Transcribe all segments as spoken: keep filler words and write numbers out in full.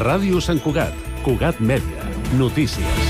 Ràdio Sant Cugat, Cugat Mèdia, notícies.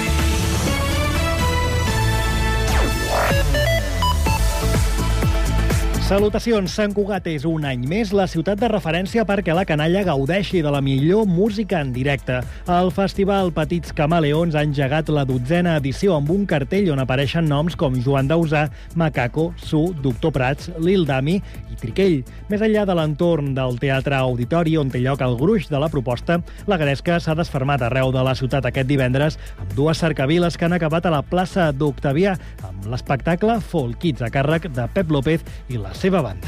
Salutacions, Sant Cugat és un any més la ciutat de referència perquè la canalla gaudeixi de la millor música en directe. El festival Petits Camaleons ha engegat la dotzena edició amb un cartell on apareixen noms com Joan Dausà, Macaco, Su, Doctor Prats, Lil Dami i Triquell. Més enllà de l'entorn del Teatre Auditori, on té lloc el gruix de la proposta, la gresca s'ha desfermat arreu de la ciutat aquest divendres amb dues cercaviles que han acabat a la plaça d'Octavià amb l'espectacle Folk Kids a càrrec de Pep López i la seva banda.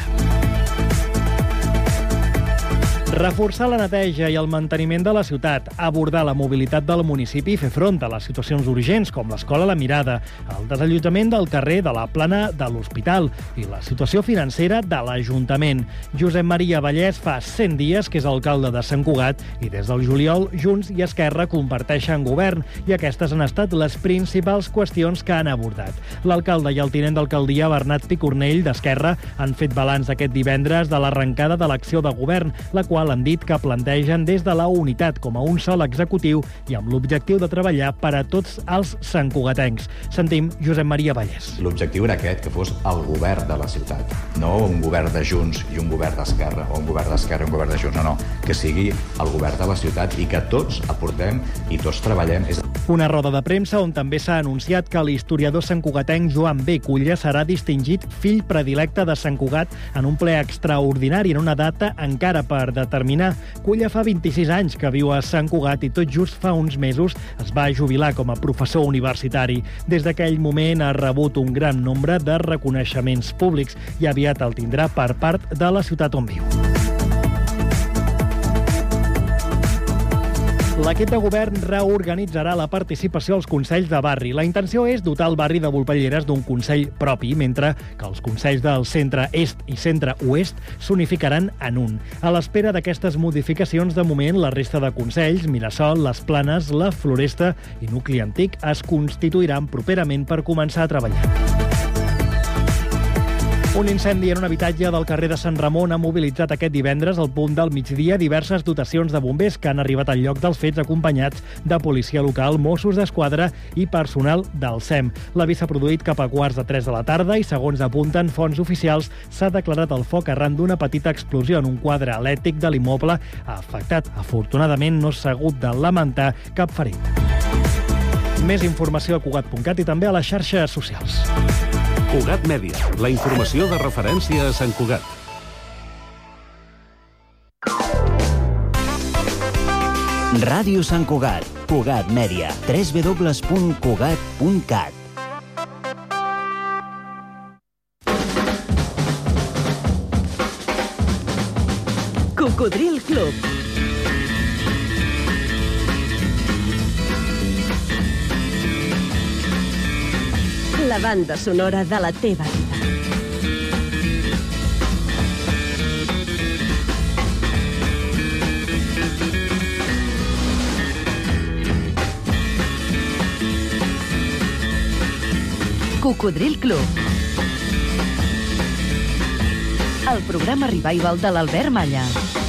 Reforçar la neteja i el manteniment de la ciutat, abordar la mobilitat del municipi i fer front a les situacions urgents com l'escola La Mirada, el desallotjament del carrer de la Plana de l'Hospital i la situació financera de l'Ajuntament. Josep Maria Vallès fa cent dies que és alcalde de Sant Cugat i des del juliol Junts i Esquerra comparteixen govern i aquestes han estat les principals qüestions que han abordat. L'alcalde i el tinent d'alcaldia Bernat Picornell d'Esquerra han fet balanç aquest divendres de l'arrencada de l'acció de govern, la qual han dit que plantegen des de la unitat com a un sol executiu i amb l'objectiu de treballar per a tots els santcugatencs. Sentim Josep Maria Vallès. L'objectiu era aquest, que fos el govern de la ciutat, no un govern de Junts i un govern d'Esquerra, o un govern d'Esquerra i un govern de Junts, no, no, que sigui el govern de la ciutat i que tots aportem i tots treballem. Una roda de premsa on també s'ha anunciat que l'historiador santcugatenc Joan B. Culla serà distingit fill predilecte de Sant Cugat en un ple extraordinari en una data encara per determinar. Culla fa vint-i-sis anys que viu a Sant Cugat i tot just fa uns mesos es va jubilar com a professor universitari. Des d'aquell moment ha rebut un gran nombre de reconeixements públics i aviat el tindrà per part de la ciutat on viu. L'equip de govern reorganitzarà la participació als consells de barri. La intenció és dotar el barri de Volpelleres d'un consell propi, mentre que els consells del centre-est i centre-oest s'unificaran en un. A l'espera d'aquestes modificacions, de moment, la resta de consells, Mirasol, Les Planes, la Floresta i Nucli Antic, es constituiran properament per començar a treballar. Un incendi en un habitatge del carrer de Sant Ramon ha mobilitzat aquest divendres al punt del migdia diverses dotacions de bombers que han arribat al lloc dels fets acompanyats de policia local, Mossos d'Esquadra i personal del S E M. L'avís s'ha produït cap a quarts de tres de la tarda i, segons apunten fonts oficials, s'ha declarat el foc arran d'una petita explosió en un quadre elèctric de l'immoble afectat. Afortunadament no s'ha hagut de lamentar cap ferit. Més informació a Cugat punt cat i també a les xarxes socials. Cugat Mèdia, la informació de referència a Sant Cugat. Ràdio Sant Cugat, Cugat Mèdia, w w w punt cugat punt cat. Cocodril Club. La banda sonora de la teva vida. Cocodril Club. El programa revival de l'Albert Malla.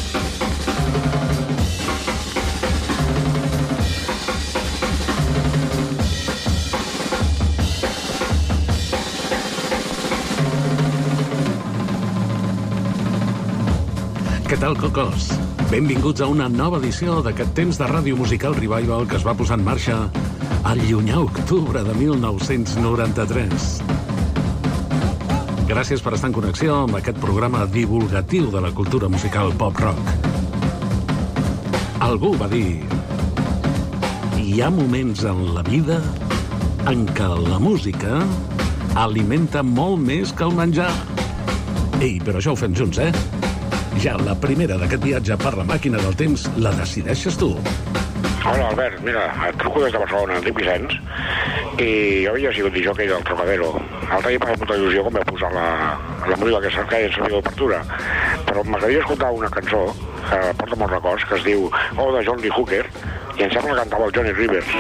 Què tal, cocos? Benvinguts a una nova edició d'aquest temps de ràdio musical revival que es va posar en marxa al llunyà octubre de mil nou-cents noranta-tres. Gràcies per estar en connexió amb aquest programa divulgatiu de la cultura musical pop-rock. Algú va dir: hi ha moments en la vida en què la música alimenta molt més que el menjar. Ei, però això ho fem junts, eh? Ja la primera d'aquest viatge per la màquina del temps la decideixes tu. Hola, Albert, mira, et truco des de Barcelona, en dic Vicenç, i jo havia sigut disjockey del Trocadero. L'altre dia em va fer molta il·lusió com va posar la, la música que s'ha caia en servidor d'obertura, però m'agradaria escoltar una cançó que porta molts records, que es diu Oh, de John Lee Hooker, i em sembla que cantava el Johnny Rivers.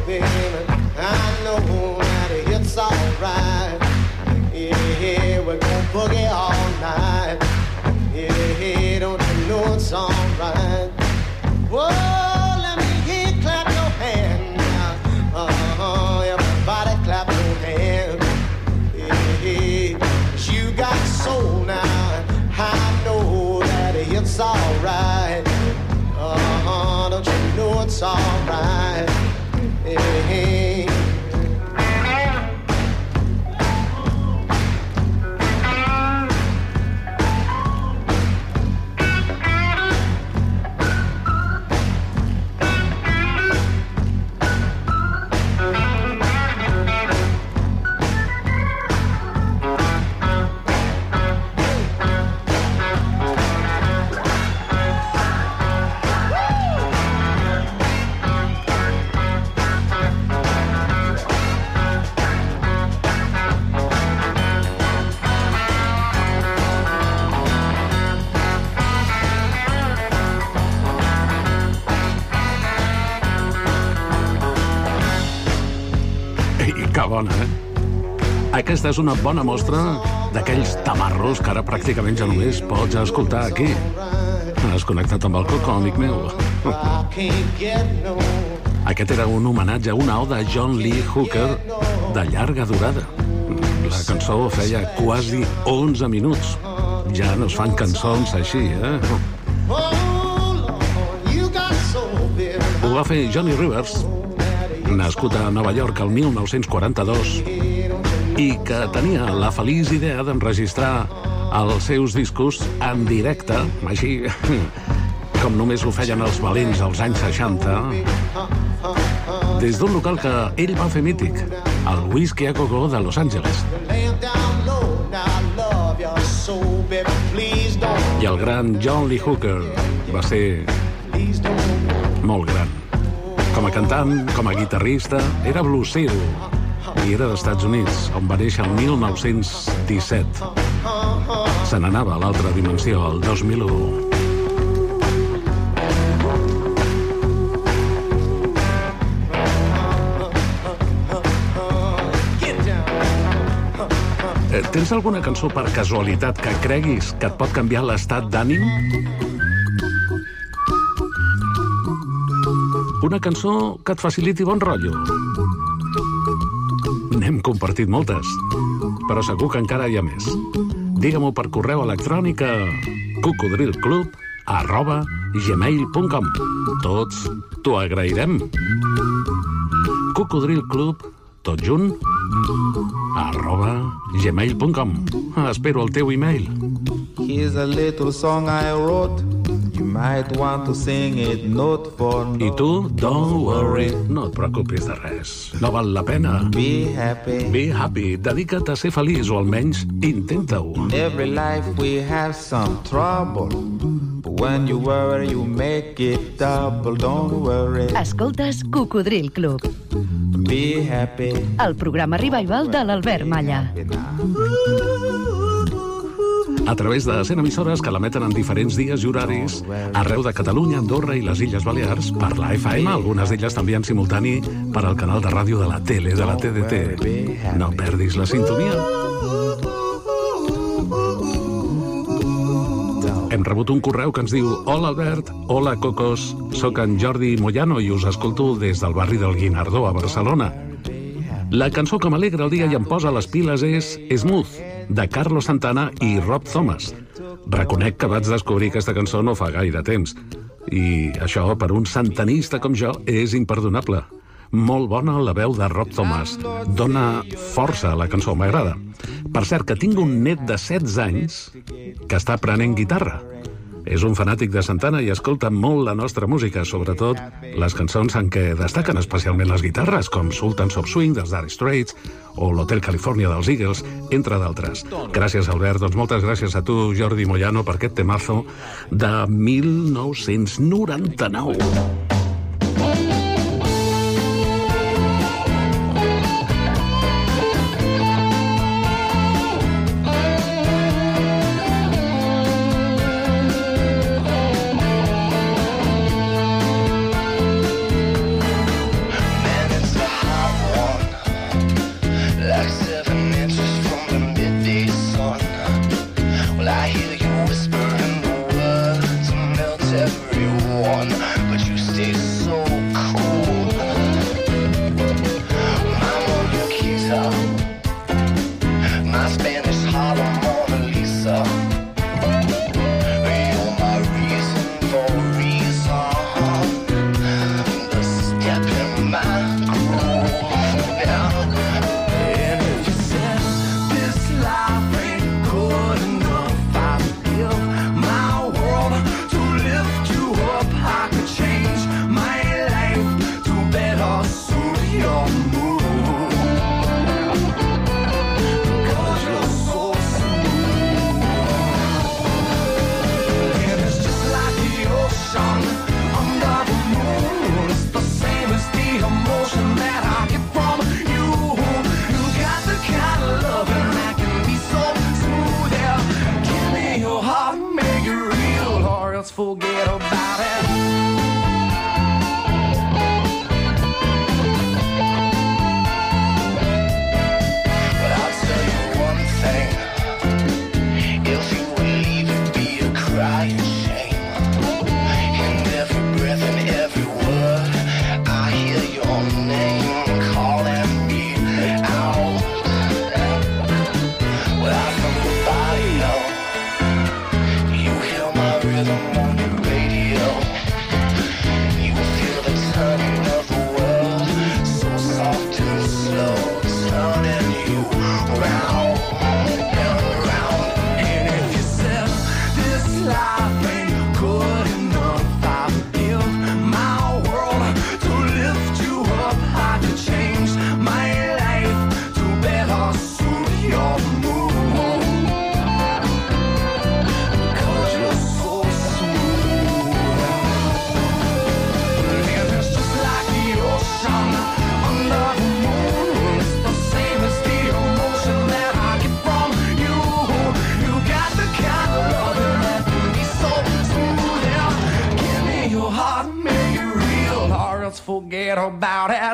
baby, I know that it's alright. Yeah, we're gonna boogie all night. Yeah, don't you know it's alright? Whoa, let me hear you clap your hand now. Uh-huh, everybody clap your hand. Yeah, you got soul now. I know that it's alright. Uh-huh, don't you know it's alright? Hey, bona, eh? Aquesta és una bona mostra d'aquells tamarros que ara pràcticament ja només pots escoltar aquí. Has connectat amb el Coco, amic meu. Aquest era un homenatge a una oda a John Lee Hooker de llarga durada. La cançó feia quasi onze minuts. Ja no es fan cançons així, eh? Ho va fer Johnny Rivers, nascut a Nova York el mil nou-cents quaranta-dos, i que tenia la feliç idea d'enregistrar els seus discos en directe, així com només ho feien els valents als anys seixanta, des d'un local que ell va fer mític, el Whisky a Go-Go de Los Angeles. I el gran John Lee Hooker va ser molt gran. Com a cantant, com a guitarrista, era bluesero i era dels Estats Units, on va néixer el mil nou-cents disset. Se n'anava a l'altra dimensió, el dos mil u. Tens alguna cançó per casualitat que creguis que et pot canviar l'estat d'ànim? Una cançó que et faciliti bon rotllo? N'hem compartit moltes, però segur que encara hi ha més. Digue-m'ho per correu electrònic a cocodrilclub arroba gmail punt com. Tots t'ho agrairem. Cocodrilclub, tot junt, arroba gmail punt com. Espero el teu e-mail. Here's a little song I wrote. You might want to sing it note for note. I tu, don't worry, no et preocupis de res. No val la pena. Be happy. Be happy. Dedica't a ser feliç, o almenys intenta-ho. In every life we have some trouble. But when you worry, you make it double. Don't worry. Escoltes Cocodril Club. Be happy. El programa revival de l'Albert Malla. A través de cent emissores que l'emeten en diferents dies i horaris arreu de Catalunya, Andorra i les Illes Balears per la F M, algunes d'elles també en simultani per al canal de ràdio de la tele, de la T D T. No perdis la sintonia. Hem rebut un correu que ens diu: Hola Albert, hola Cocos, soc en Jordi Moyano i us escolto des del barri del Guinardó a Barcelona. La cançó que m'alegra el dia i em posa les piles és Smooth, de Carlos Santana i Rob Thomas. Reconec que vaig descobrir aquesta cançó no fa gaire temps, i això per un santanista com jo és imperdonable. Molt bona la veu de Rob Thomas, dona força a la cançó, m'agrada. Per cert, que tinc un net de setze anys que està aprenent guitarra. És un fanàtic de Santana i escolta molt la nostra música, sobretot les cançons en què destaquen especialment les guitarres, com Sultans of Swing dels Dire Straits o l'Hotel California dels Eagles, entre d'altres. Gràcies, Albert. Doncs moltes gràcies a tu, Jordi Moyano, per aquest temazo de mil nou-cents noranta-nou. Man, it's forget about it.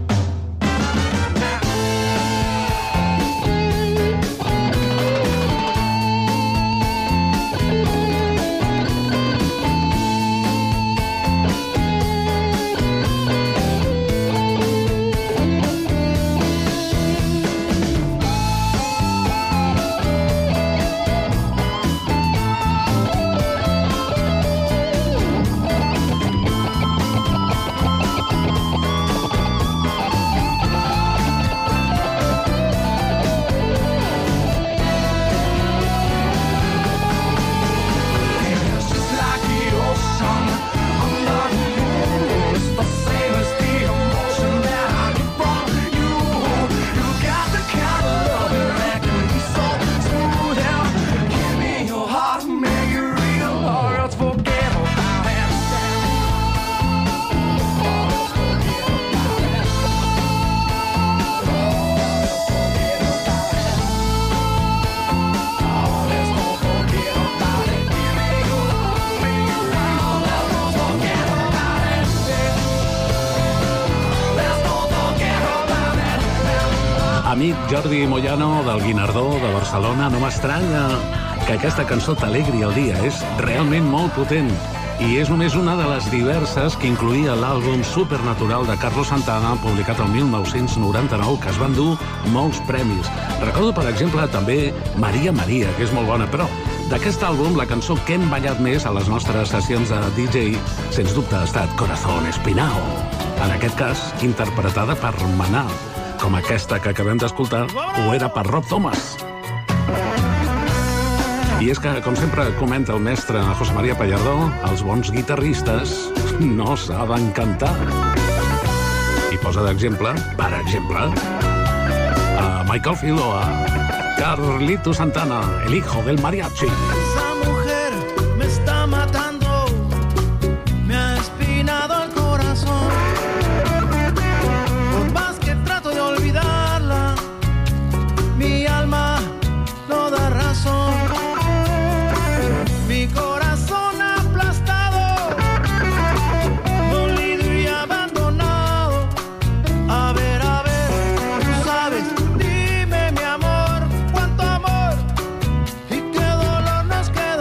Amic Jordi Moyano, del Guinardó, de Barcelona, no m'estranya que aquesta cançó t'alegri el dia. És realment molt potent i és només una de les diverses que incloïa l'àlbum Supernatural de Carlos Santana, publicat el mil nou-cents noranta-nou, que es van dur molts premis. Recordo, per exemple, també Maria Maria, que és molt bona, però d'aquest àlbum, la cançó que hem ballat més a les nostres sessions de D J, sens dubte ha estat Corazón Espinao. En aquest cas, interpretada per Manal, com aquesta que acabem d'escoltar, ho era per Rob Thomas. I és que, com sempre comenta el mestre José María Pallardó, els bons guitarristes no saben cantar. I posa d'exemple, per exemple, a Michael Field o a Carlito Santana, el hijo del mariachi. Esa mujer me está matando, me ha espinado el corazón. Por más que trato de olvidarla, mi alma no da razón. Mi corazón aplastado, dolido y abandonado. A ver, a ver, tú sabes, dime mi amor, cuánto amor y qué dolor nos queda.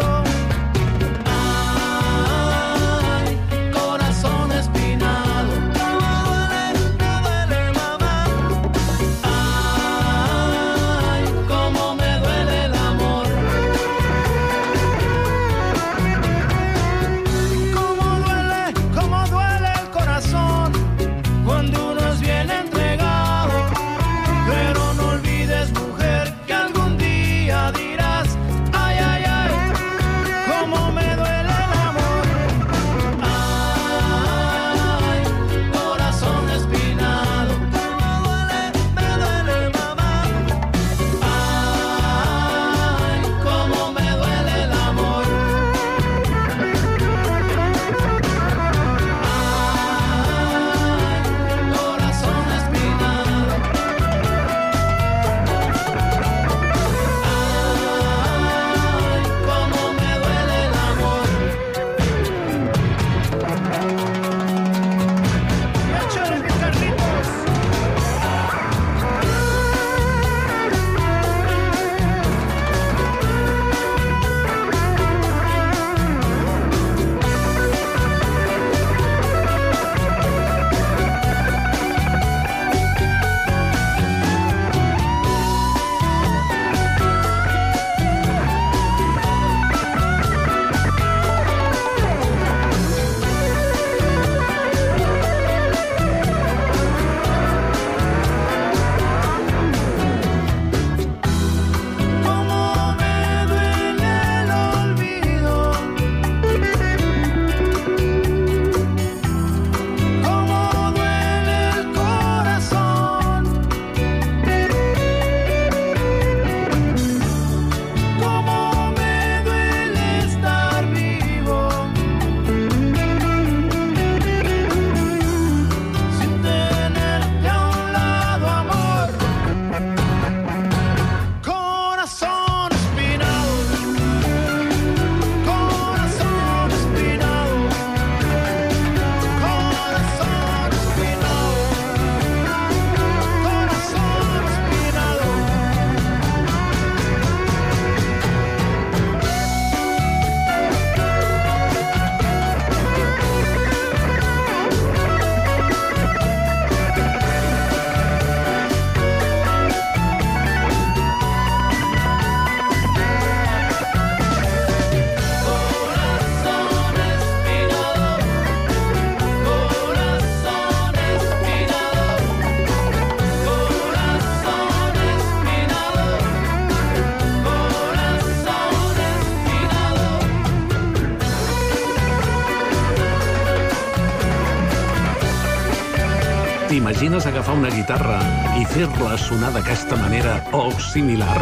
T'imagines agafar una guitarra i fer-la sonar d'aquesta manera o similar?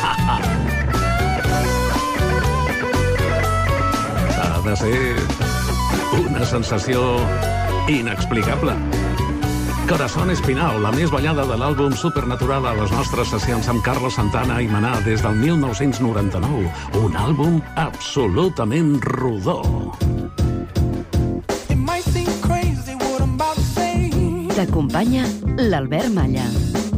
Ha de ser una sensació inexplicable. Corazón Espinal, la més ballada de l'àlbum Supernatural a les nostres sessions amb Carlos Santana i Maná des del mil nou-cents noranta-nou. Un àlbum absolutament rodó. T'acompanya l'Albert Malla.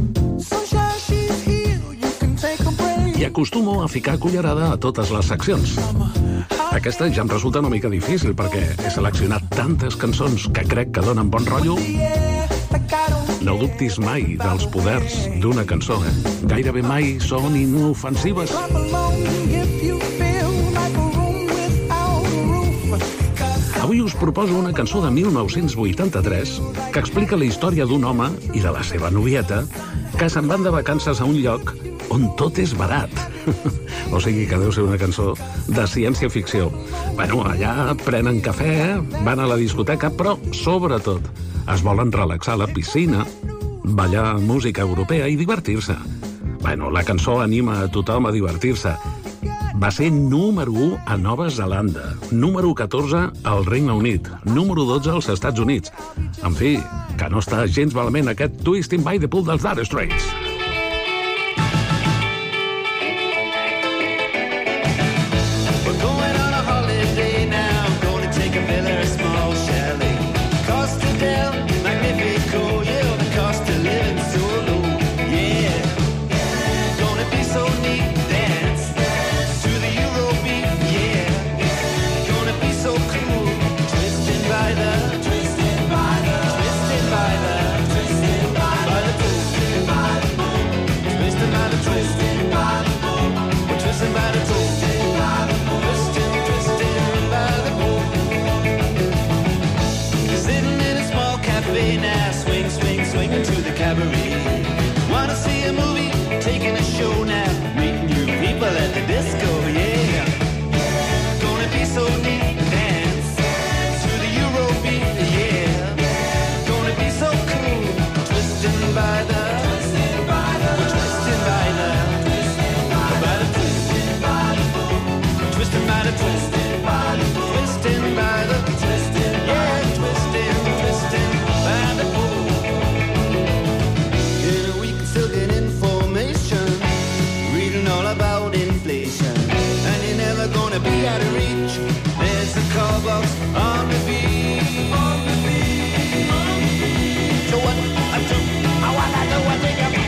I acostumo a ficar cullerada a totes les seccions. Aquesta ja em resulta una mica difícil perquè he seleccionat tantes cançons que crec que donen bon rotllo. No dubtis mai dels poders d'una cançó, eh? Gairebé mai són inofensives. Avui us proposo una cançó de mil nou-cents vuitanta-tres que explica la història d'un home i de la seva novieta que se'n van de vacances a un lloc on tot és barat. O sigui que deu ser una cançó de ciència-ficció. Bueno, allà prenen cafè, van a la discoteca, però, sobretot, es volen relaxar a la piscina, ballar música europea i divertir-se. Bueno, la cançó anima a tothom a divertir-se. Va ser número u a Nova Zelanda, número catorze al Regne Unit, número dotze als Estats Units. En fi, que no està gens malament aquest Twisting by the Pool dels Dire Straits. Wanna see a movie, taking a show now, meeting new people at the disco, yeah. Gonna be so neat, dance to the Eurobeat, yeah. Gonna be so cool, twisting by the, twisting by the, twisting by the, by the twisting by the, twisting by the, twisting by the, twisting by the, twisting, yeah, twisting, twisting by the pool. Still get information, reading all about inflation, and you're never gonna be out of reach. There's a call box on the beach. On the beach. So what I do, I wanna know what they got.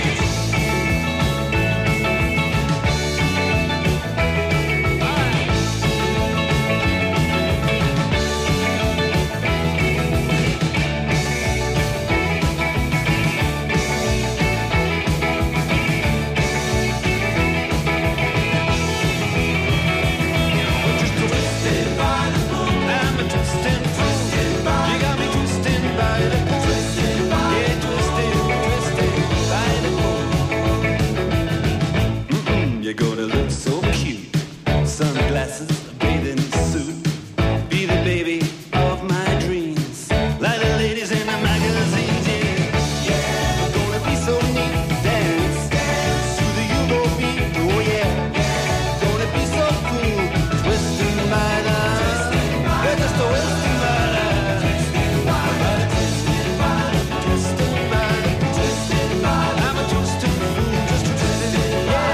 You're gonna look so cute, sunglasses, a bathing suit, be the baby of my dreams, like the ladies in the magazines, yeah. Yeah, gonna be so neat, dance, dance to the Eurobeat, oh yeah. Gonna be so cool, twisting by the, yeah, just a twisting by the, twisting by the, twisting by the, twisting by the, twisting by the, I'm a twisting fool, just a twisting, yeah.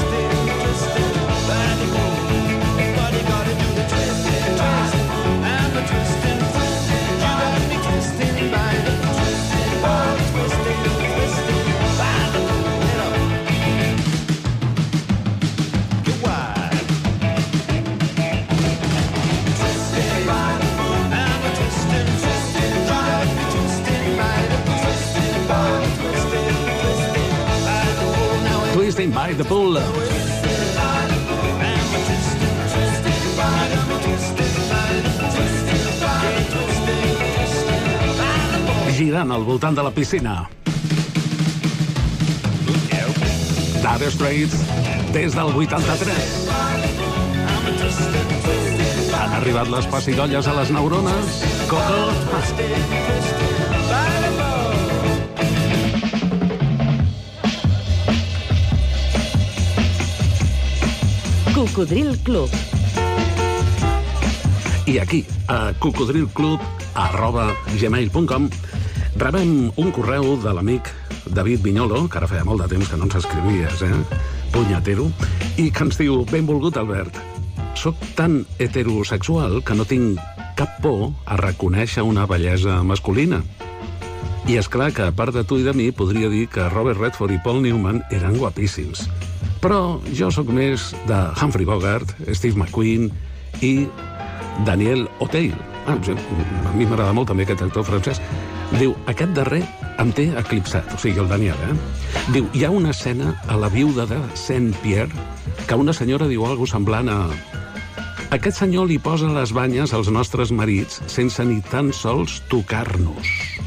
Twisting by the Pool. Girant al voltant de la piscina. Dire Straits des del vuitanta-tres. Han arribat les pessigolles a les neurones? Coco? Cocodril Club. I aquí, a cocodrilclub arroba gmail punt com, rebem un correu de l'amic David Viñolo, que ara feia molt de temps que no ens escrivies, eh? Punyatero, i que ens diu: benvolgut, Albert. Soc tan heterosexual que no tinc cap por a reconèixer una bellesa masculina. I és clar que, a part de tu i de mi, podria dir que Robert Redford i Paul Newman eren guapíssims. Però jo sóc més de Humphrey Bogart, Steve McQueen i Daniel Auteuil. Ah, a mi m'agrada molt també aquest actor francès. Diu, aquest darrer em té eclipsat, o sigui, el Daniel, eh? Diu, hi ha una escena a La viuda de Saint-Pierre que una senyora diu alguna cosa semblant a... Aquest senyor li posa les banyes als nostres marits sense ni tan sols tocar-nos.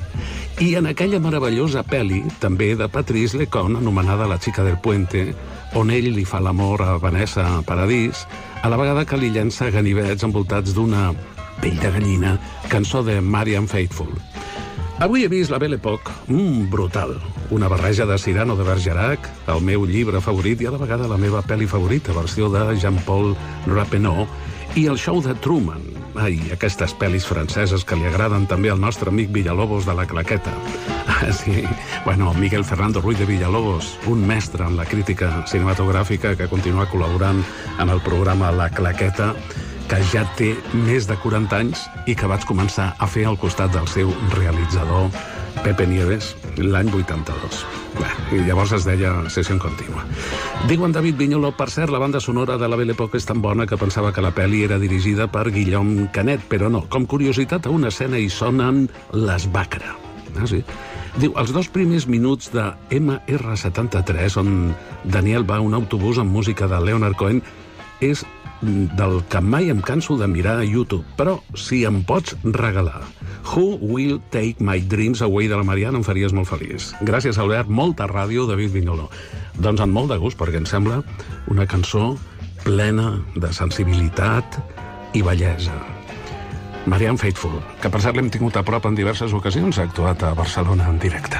I en aquella meravellosa pel·li, també de Patrice Lecon, anomenada La xica del puente, on ell li fa l'amor a Vanessa Paradís, a la vegada que li llença ganivets envoltats d'una pell de gallina, cançó de Marianne Faithfull. Avui he vist La Belle Époque, mm, brutal. Una barreja de Cyrano de Bergerac, el meu llibre favorit i a la vegada la meva pel·li favorita, versió de Jean-Paul Rappeneau, i el show de Truman. Ai, aquestes pel·lis franceses que li agraden també al nostre amic Villalobos de la Claqueta. Ah, sí, bueno, Miguel Fernando Ruiz de Villalobos, un mestre en la crítica cinematogràfica que continua col·laborant en el programa La Claqueta, que ja té més de quaranta anys i que vaig començar a fer al costat del seu realitzador, Pepe Nieves, l'any vuitanta-dos. Bé, i llavors es deia Sessió Contínua. Diu en David Viñolo, per cert, la banda sonora de La Belle Époque és tan bona que pensava que la pel·li era dirigida per Guillaume Canet, però no. Com curiositat, a una escena hi sonen les Bacra. Ah, sí? Diu, els dos primers minuts de eme erre setanta-tres, on Daniel va a un autobús amb música de Leonard Cohen, és del que mai em canso de mirar a YouTube. Però si em pots regalar Who Will Take My Dreams Away de la Mariana, em faries molt feliç. Gràcies, Albert. Molta ràdio, David Viñolo. Doncs amb molt de gust, perquè em sembla una cançó plena de sensibilitat i bellesa. Marianne Faithfull, que per cert l'hem tingut a prop en diverses ocasions, ha actuat a Barcelona en directe.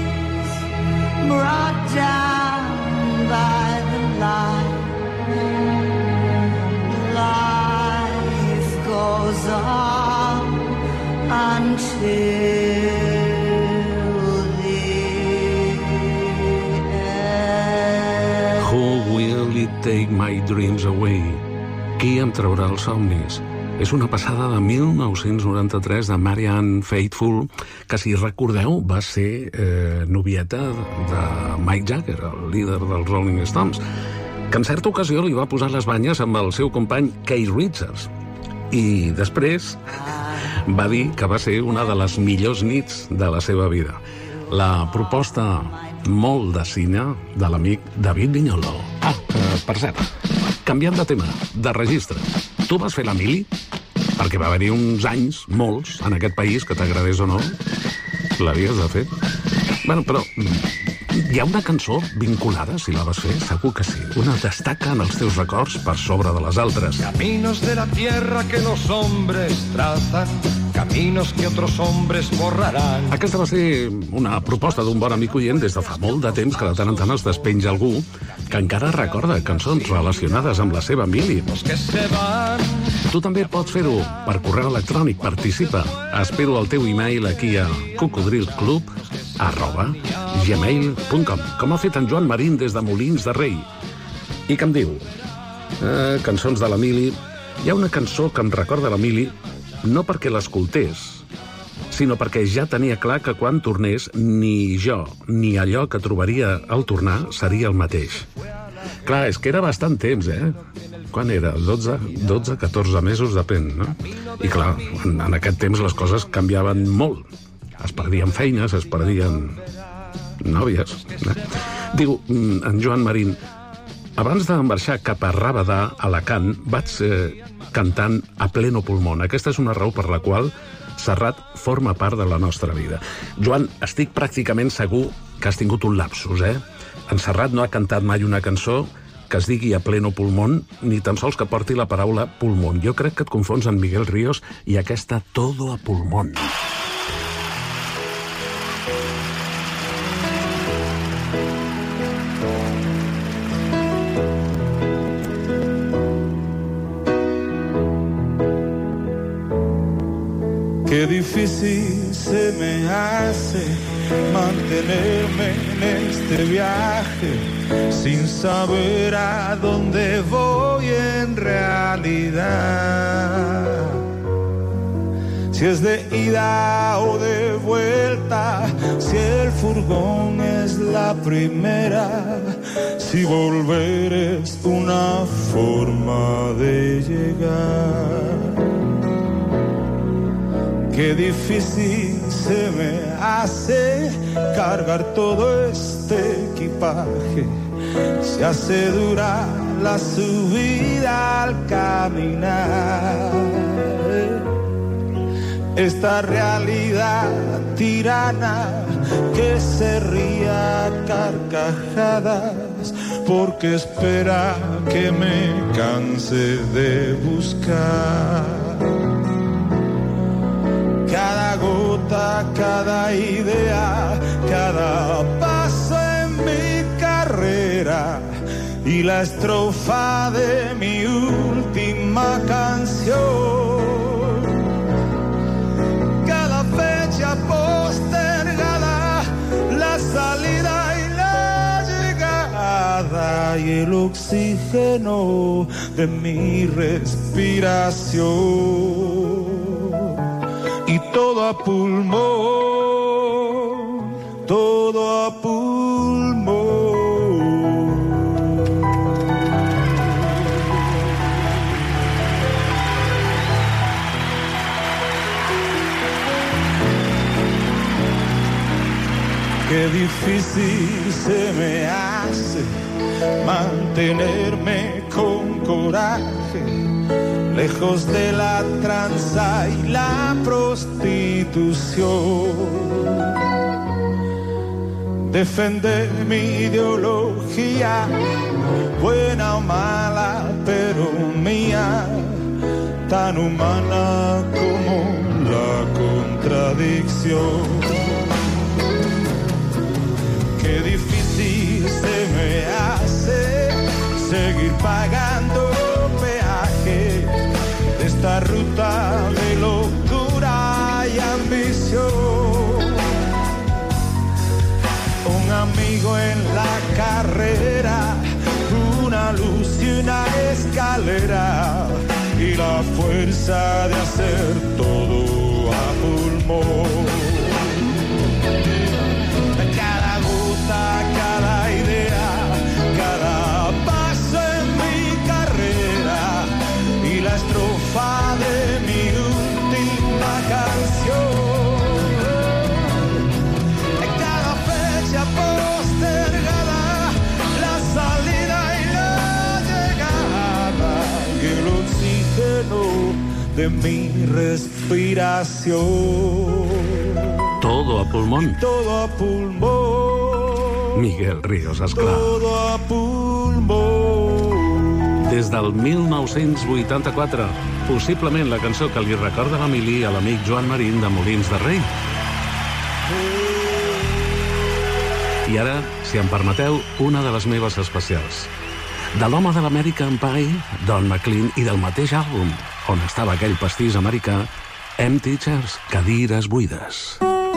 Brought down by the light take my dreams away? Qui em traurà els somnis? És una passada de mil nou-cents noranta-tres de Marianne Faithfull, que, si recordeu, va ser eh, novieta de Mick Jagger, el líder dels Rolling Stones, que en certa ocasió li va posar les banyes amb el seu company Keith Richards. I després va dir que va ser una de les millors nits de la seva vida. La proposta molt de cine de l'amic David Viñolo. Ah, eh, per cert, canviant de tema, de registre. Tu vas fer la mili? Perquè va haver-hi uns anys, molts, en aquest país, que t'agradés o no, l'havies de fer. Bueno, però hi ha una cançó vinculada, si la vas fer? Segur que sí. Una destaca en els teus records per sobre de les altres. Caminos de la tierra que los hombres trazan, caminos que otros hombres borrarán. Aquesta va ser una proposta d'un bon amic oient des de fa molt de temps, que de tant en tant es despenja algú que encara recorda cançons relacionades amb la seva mili. Tu també pots fer-ho per correu electrònic. Participa. Espero el teu e-mail aquí a cocodrilclub arroba gmail punt com, com ha fet en Joan Marín des de Molins de Rei. I que em diu, eh, cançons de la mili. Hi ha una cançó que em recorda la mili, no perquè l'escoltés, sinó perquè ja tenia clar que quan tornés ni jo ni allò que trobaria al tornar seria el mateix. Clar, és que era bastant temps, eh? Quan era? dotze, dotze, catorze mesos, depèn, no? I clar, en, en aquest temps les coses canviaven molt. Es perdien feines, es perdien nòvies. Eh? Diu, en Joan Marín, abans de marxar cap a Rabadà, a Alacant, vaig eh, cantant a pleno pulmón. Aquesta és una raó per la qual Serrat forma part de la nostra vida. Joan, estic pràcticament segur que has tingut un lapsus, eh? En Serrat no ha cantat mai una cançó que es digui a pleno pulmón, ni tan sols que porti la paraula pulmón. Jo crec que et confons amb Miguel Ríos i aquesta Todo a pulmón. Qué difícil se me hace mantenerme en este viaje sin saber a dónde voy en realidad. Si es de ida o de vuelta, si el furgón es la primera, si volver es una forma de llegar. Qué difícil se me hace cargar todo este equipaje. Se hace dura la subida al caminar. Esta realidad tirana que se ría a carcajadas porque espera que me canse de buscar. Cada gota, cada idea, cada paso en mi carrera y la estrofa de mi última canción. Cada fecha postergada, la salida y la llegada y el oxígeno de mi respiración. Y todo a pulmón, todo a pulmón. Qué difícil se me hace mantenerme con coraje, lejos de la tranza y la prostitución. Defender mi ideología, buena o mala, pero mía, tan humana como la contradicción. Qué difícil se me hace seguir pagando esta ruta de locura y ambición. Un amigo en la carrera, una luz escalera y la fuerza de hacer todo a pulmón. Cada gota, cada idea, cada paso en mi carrera y la estrofa de mi última canción. Cada fecha postergada, la salida y la llegada y el oxígeno de mi respiración. Todo a pulmón. Todo a pulmón. Miguel Ríos, esclar. Todo a pulmón. Des del mil nou-cents vuitanta-quatre, possiblement la cançó que li recorda l'Emili a l'amic Joan Marín de Molins de Rei. I ara, si em permeteu, una de les meves especials. De l'home de l'American Pie, Don McLean, i del mateix àlbum, on estava aquell pastís americà, Empty Chairs, cadires buides.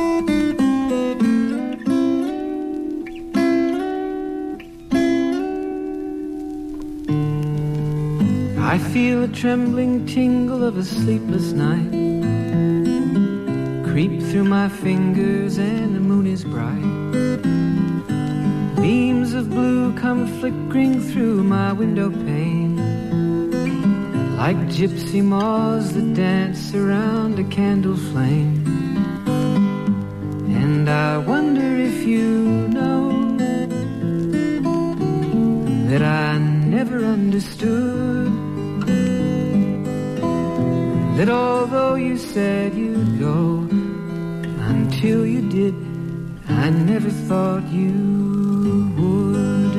I feel a trembling tingle of a sleepless night creep through my fingers and the moon is bright. Beams of blue come flickering through my window pane like gypsy moths that dance around a candle flame. And I wonder if you know that I never understood that although you said you'd go, until you did, I never thought you would.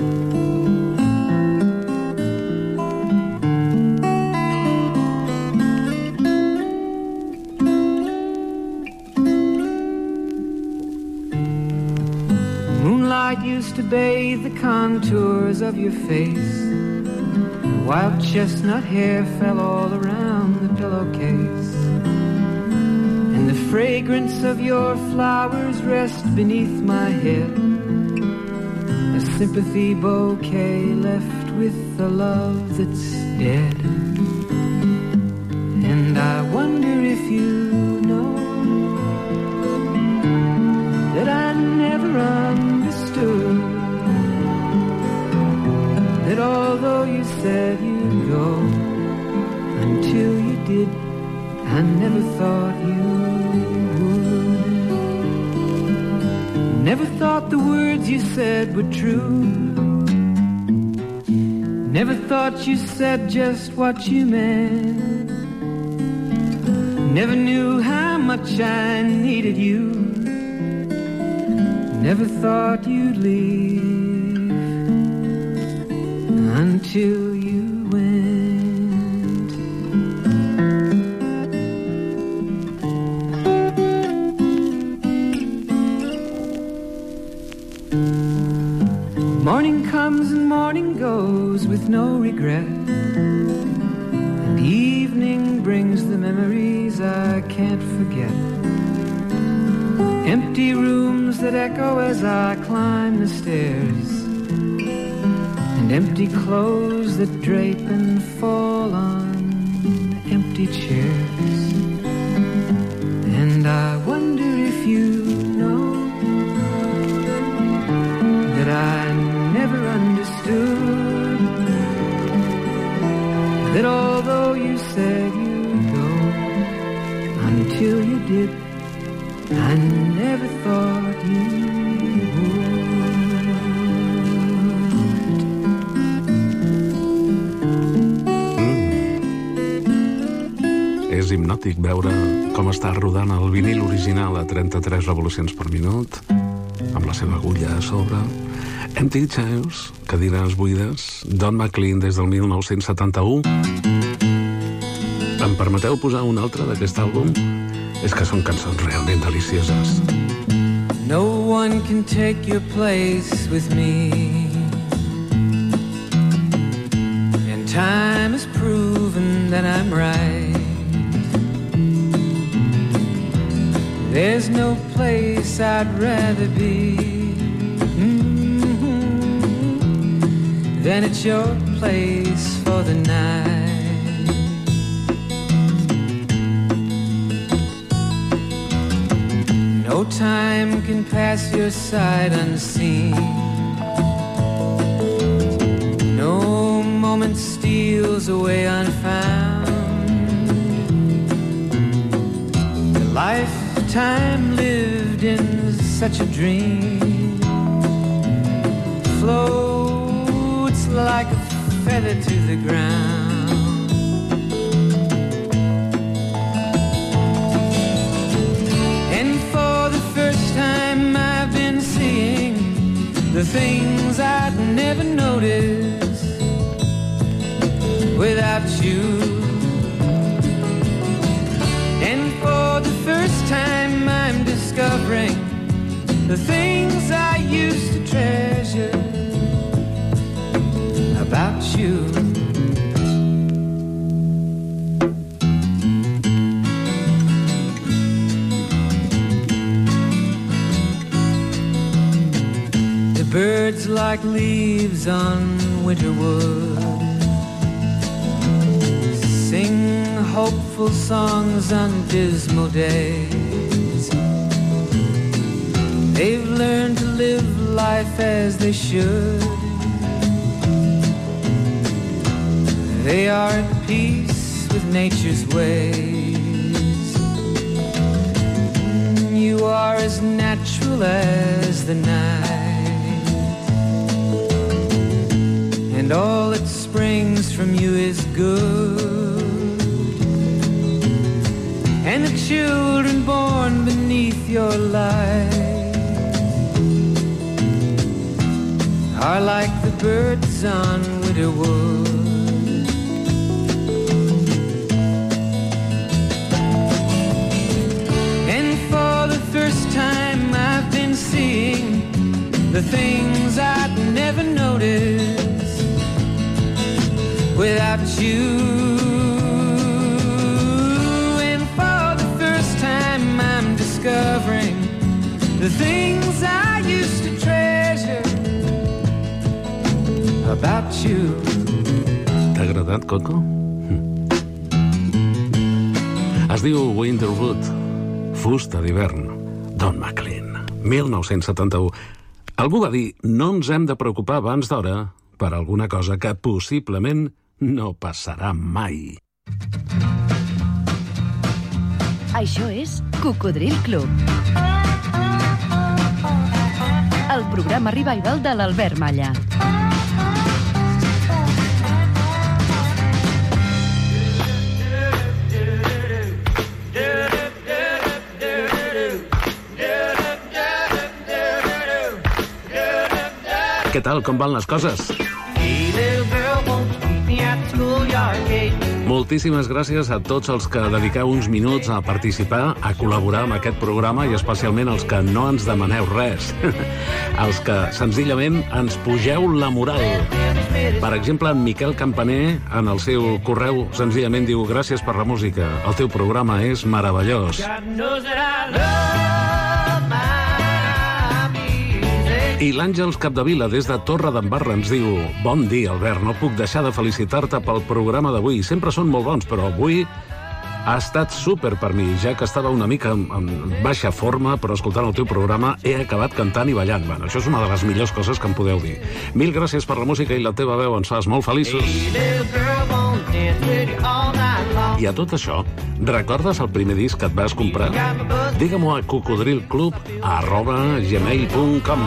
Moonlight used to bathe the contours of your face. Wild chestnut hair fell all around the pillowcase, and the fragrance of your flowers rests beneath my head, a sympathy bouquet left with a love that's dead. And I wonder if you know that I never understood that although you said you'd go, until you did, I never thought you would. Never thought the words you said were true. Never thought you said just what you meant. Never knew how much I needed you. Never thought you'd leave until you went. Morning comes and morning goes with no regret, and evening brings the memories I can't forget. Empty rooms that echo as I climb the stairs, and empty clothes that drape and fall on empty chairs. And I wonder if you know that I never understood that although you said you'd go, until you did, I never thought you would. És hipnòtic veure com està rodant el vinil original a trenta-tres revolucions per minut, amb la seva agulla a sobre. Empty Chairs, cadires buides, Don McLean des del mil nou-cents setanta-u. Em permeteu posar un altre d'aquest àlbum? És que són cançons realment delicioses. No one can take your place with me, and time has proven that I'm right. There's no place I'd rather be mm-hmm, than at your place for the night. No time can pass your side unseen. No moment steals away unfound. The lifetime lived in such a dream floats like a feather to the ground. And for the first time I've been seeing the things I'd never noticed without you. And for the first time I'm discovering the things I used to treasure about you. The birds like leaves on winter wood sing hopeful songs on dismal days. They've learned to live life as they should. They are at peace with nature's ways. You are as natural as the night, and all that springs from you is good. And the children born beneath your light are like the birds on winter wood. First time I've been seeing the things I'd never noticed without you. And for the first time I'm discovering the things I used to treasure about you. T'ha agradat, Coco? Mm. Es diu Winterwood, fusta d'hivern. Don McLean, mil nou-cents setanta-u. Algú va dir, no ens hem de preocupar abans d'hora per alguna cosa que possiblement no passarà mai. Això és Cocodril Club. El programa revival de l'Albert Malla. Què tal, com van les coses? Moltíssimes gràcies a tots els que dediqueu uns minuts a participar, a col·laborar amb aquest programa i especialment els que no ens demaneu res. Els que senzillament ens pugeu la moral. Per exemple, en Miquel Campaner, en el seu correu, senzillament diu: gràcies per la música, el teu programa és meravellós. I l'Àngels Capdevila, des de Torredembarra, ens diu: bon dia, Albert, no puc deixar de felicitar-te pel programa d'avui. Sempre són molt bons, però avui ha estat súper per mi, ja que estava una mica en, en baixa forma, però escoltant el teu programa he acabat cantant i ballant. Bueno, això és una de les millors coses que em podeu dir. Mil gràcies per la música i la teva veu, ens fas molt feliços. I a tot això, recordes el primer disc que et vas comprar? Digue-m'ho a cocodrilclub arroba gmail punt com.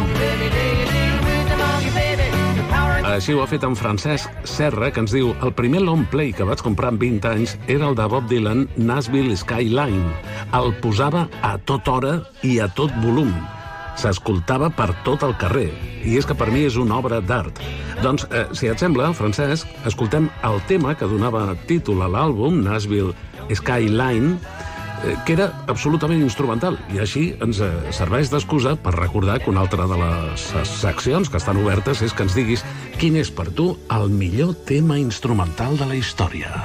Així ho ha fet en Francesc Serra, que ens diu: el primer long play que vaig comprar amb vint anys era el de Bob Dylan, Nashville Skyline. El posava a tota hora i a tot volum. S'escoltava per tot el carrer. I és que per mi és una obra d'art. Doncs, eh, si et sembla, Francesc, escoltem el tema que donava títol a l'àlbum, Nashville Skyline, eh, que era absolutament instrumental. I així ens eh, serveix d'excusa per recordar que una altra de les seccions que estan obertes és que ens diguis quin és per tu el millor tema instrumental de la història.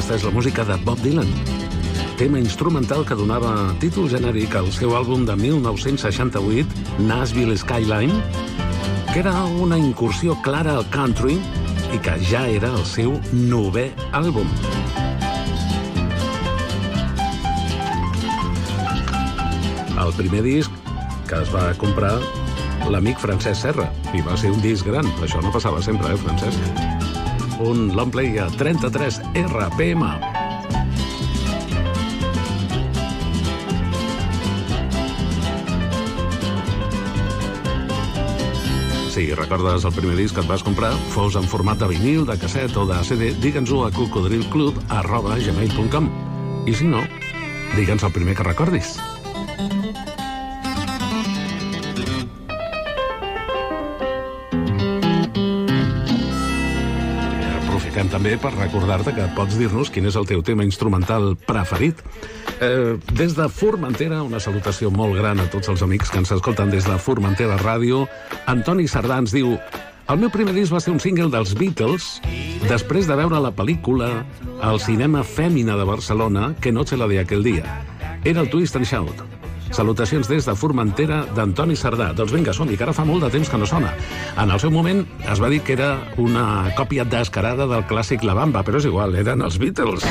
Aquesta és la música de Bob Dylan, tema instrumental que donava títol genèric al seu àlbum de mil nou-cents seixanta-vuit, Nashville Skyline, que era una incursió clara al country i que ja era el seu novè àlbum. El primer disc que es va comprar l'amic Francesc Serra, i va ser un disc gran. Això no passava sempre, eh, Francesc? Un long play a trenta-tres R P M. Si recordes el primer disc que et vas comprar, fos en format de vinil, de casset o de C D, digue'ns-ho a cocodrilclub arroba gmail punt com. I si no, digue'ns el primer que recordis. Aprofitem també per recordar-te que pots dir-nos quin és el teu tema instrumental preferit. Eh, des de Formentera, una salutació molt gran a tots els amics que ens escolten des de Formentera Ràdio. Antoni Sardà ens diu: el meu primer disc va ser un single dels Beatles després de veure la pel·lícula al cinema Fèmina de Barcelona, Que noche la de aquel día. Era el Twist and Shout. Salutacions des de Formentera d'Antoni Sardà. Doncs vinga, som-hi, que ara fa molt de temps que no sona. En el seu moment es va dir que era una còpia descarada del clàssic La Bamba, però és igual, eren els Beatles.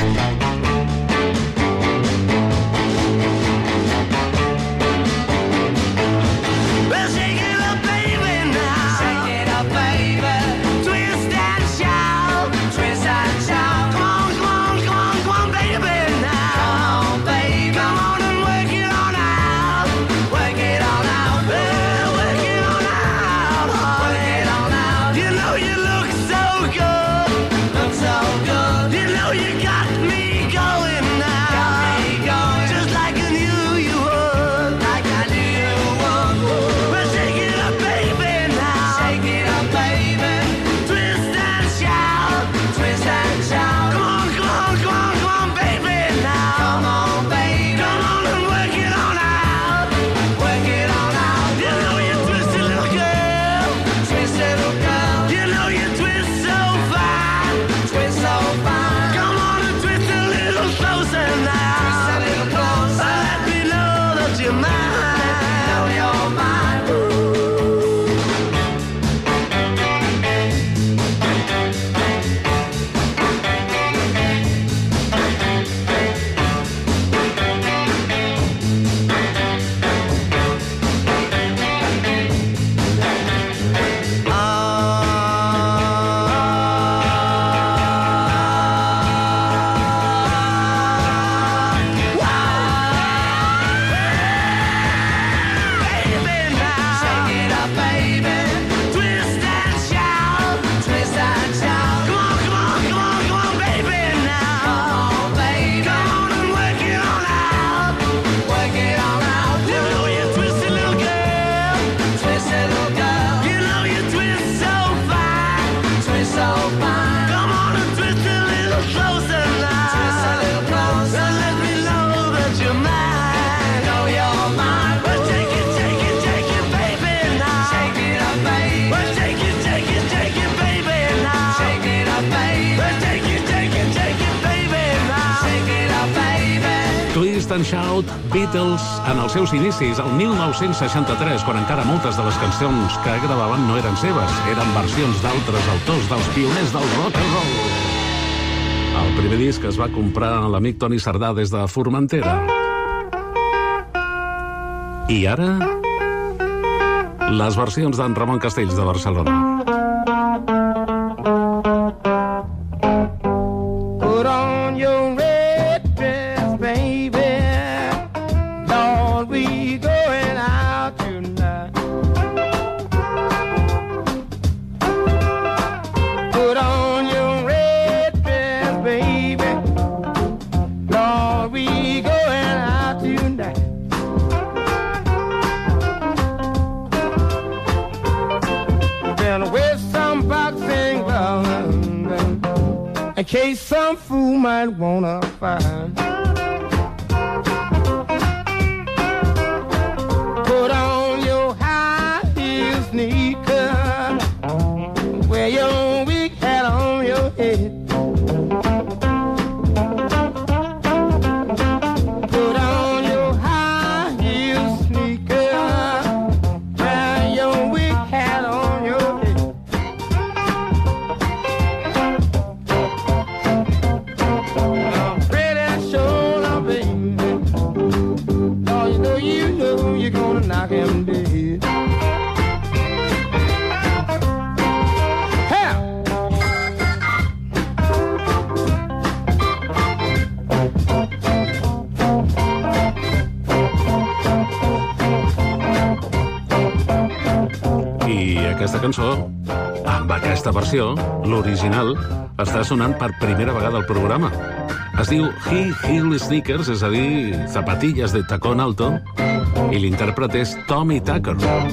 And Shout, Beatles, en els seus inicis, el mil nou-cents seixanta-tres, quan encara moltes de les cançons que gravaven no eren seves, eren versions d'altres autors, dels pioners del rock and roll. El primer disc es va comprar l'amic Toni Sardà des de Formentera. I ara, les versions d'en Ramon Castells de Barcelona. In case some fool might wanna find. Put on your high heel sneakers, wear your big hat on your head. aquesta cançó, amb aquesta versió, l'original, està sonant per primera vegada al programa. Es diu High Heel Sneakers, és a dir, zapatillas de tacón alto, i l'intèrpret és Tommy Tucker.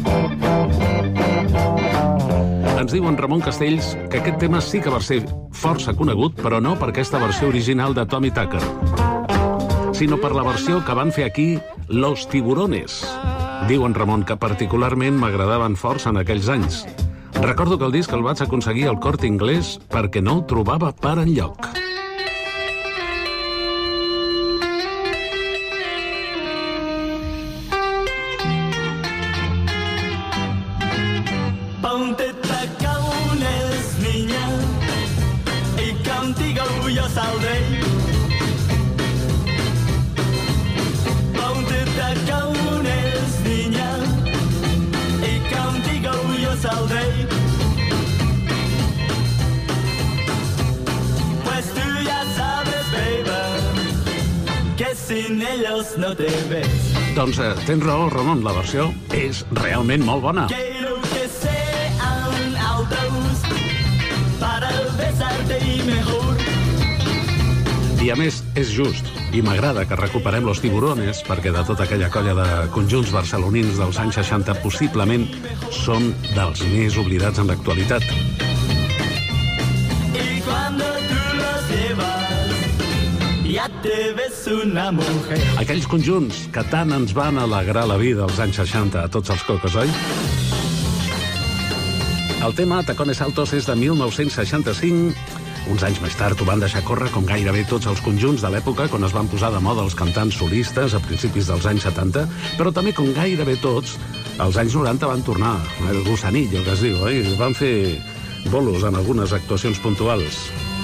Ens diu en Ramon Castells que aquest tema sí que va ser força conegut, però no per aquesta versió original de Tommy Tucker, sinó per la versió que van fer aquí Los Tiburones. Diu en Ramon que particularment m'agradaven força en aquells anys. Recordo que el disc el vaig aconseguir al Corte Inglés perquè no el trobava per enlloc. Ponte tacones, niña, y contigo yo saldré. Ponte tacones, niña, y contigo yo saldré. Pues tú ya sabes, baby, que sin ellos no te ves. Doncs eh, tens raó, Ramon, la versió és realment molt bona. Quiero que sean altos para besarte y mejor. I a més, és just, i m'agrada que recuperem Los Tiburones, perquè de tota aquella colla de conjunts barcelonins dels anys seixanta possiblement són dels més oblidats en l'actualitat. Y cuando tú los llevas, ya te ves una mujer. Aquells conjunts que tant ens van alegrar la vida als anys seixanta a tots els cocos, oi? El tema Tacones Altos és de mil nou-cents seixanta-cinc. Uns anys més tard ho van deixar córrer com gairebé tots els conjunts de l'època, quan es van posar de moda els cantants solistes a principis dels anys setanta, però també com gairebé tots, als anys noranta van tornar, el gusanillo que es diu, oi? Van fer bolos en algunes actuacions puntuals.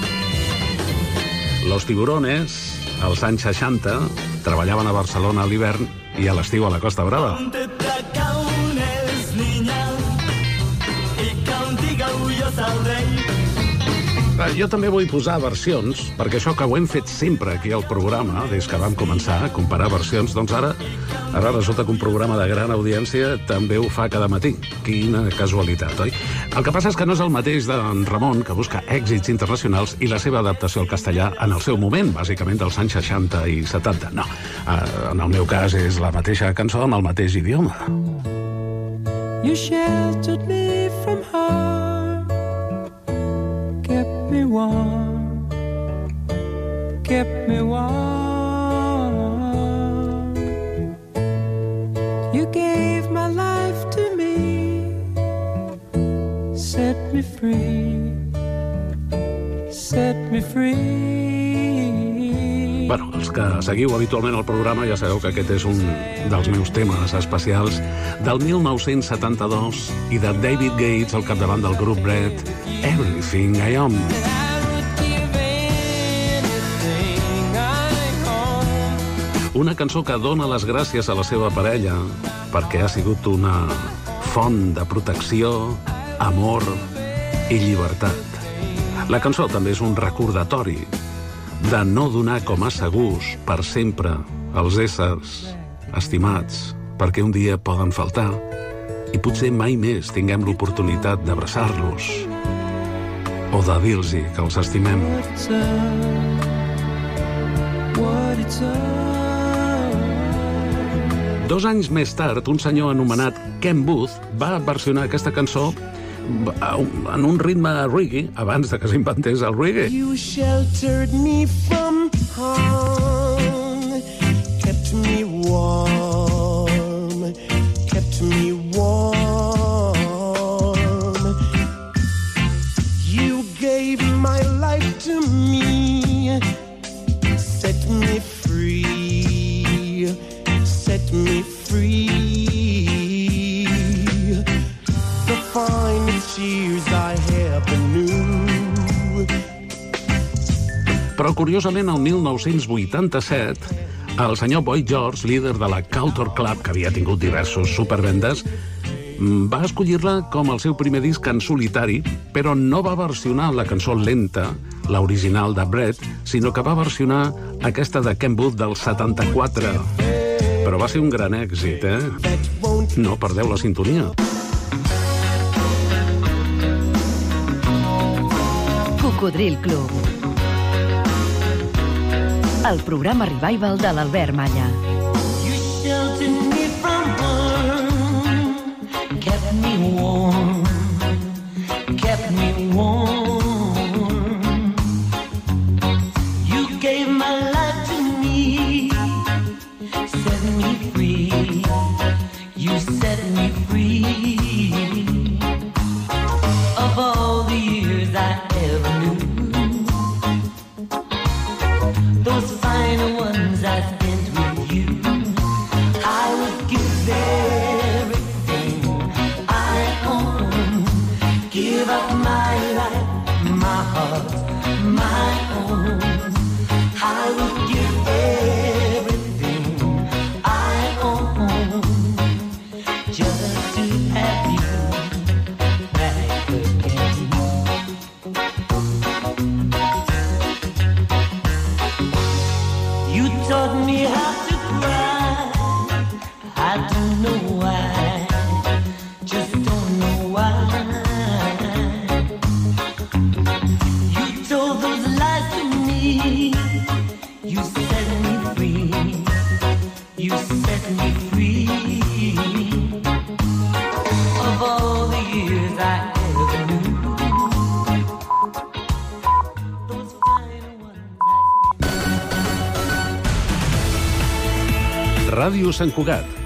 Los Tiburones, als anys seixanta, treballaven a Barcelona a l'hivern i a l'estiu a la Costa Brava. Ponte tacones, niña, y contigo yo saldré. Jo també vull posar versions, perquè això que ho hem fet sempre aquí al programa, des que vam començar a comparar versions, doncs ara, ara resulta que un programa de gran audiència també ho fa cada matí. Quina casualitat, oi? El que passa és que no és el mateix d'en Ramon, que busca èxits internacionals, i la seva adaptació al castellà en el seu moment, bàsicament dels anys seixanta i setanta. No, en el meu cas és la mateixa cançó amb el mateix idioma. You sheltered me from harm, kept me warm, kept me warm. You gave my life to me, set me free, set me free. Bueno, els que seguiu habitualment el programa ja sabeu que aquest és un dels meus temes especials del mil nou-cents setanta-dos i de David Gates al capdavant del grup Bread, Everything I Am. Una cançó que dona les gràcies a la seva parella perquè ha sigut una font de protecció, amor i llibertat. La cançó també és un recordatori de no donar com a segurs per sempre els éssers estimats, perquè un dia poden faltar i potser mai més tinguem l'oportunitat d'abraçar-los o de dir-los que els estimem. Dos anys més tard, un senyor anomenat Ken Booth va versionar aquesta cançó en un ritme reggae abans de que s'inventés el reggae. You sheltered me from harm, kept me warm, kept me warm. You gave my life to me, set me free, set me free. The finest years I ever knew. Però, curiosament, el mil nou-cents vuitanta-set, el senyor Boy George, líder de la Culture Club, que havia tingut diversos supervendes, va escollir-la com el seu primer disc en solitari, però no va versionar la cançó lenta, l'original de Bread, sinó que va versionar aquesta de Ken Booth del setanta-quatre. Però va ser un gran èxit, eh? No perdeu la sintonia. Cocodril Club. El programa Revival de l'Albert Malla. You sheltered me from harm, kept me warm, kept me warm. You gave my life to me, set me free, you set me free. Of all the years I ever knew, those final ones I spent with you, I would give everything I own, give up my life, my heart, my own. I would give everything I own just to have you back again. You taught me how to cry. I don't know why, just don't know why. You told those lies to me. You set me free. You set me free. Of all the years I ever knew, those final ones I Ràdio Sant Cugat,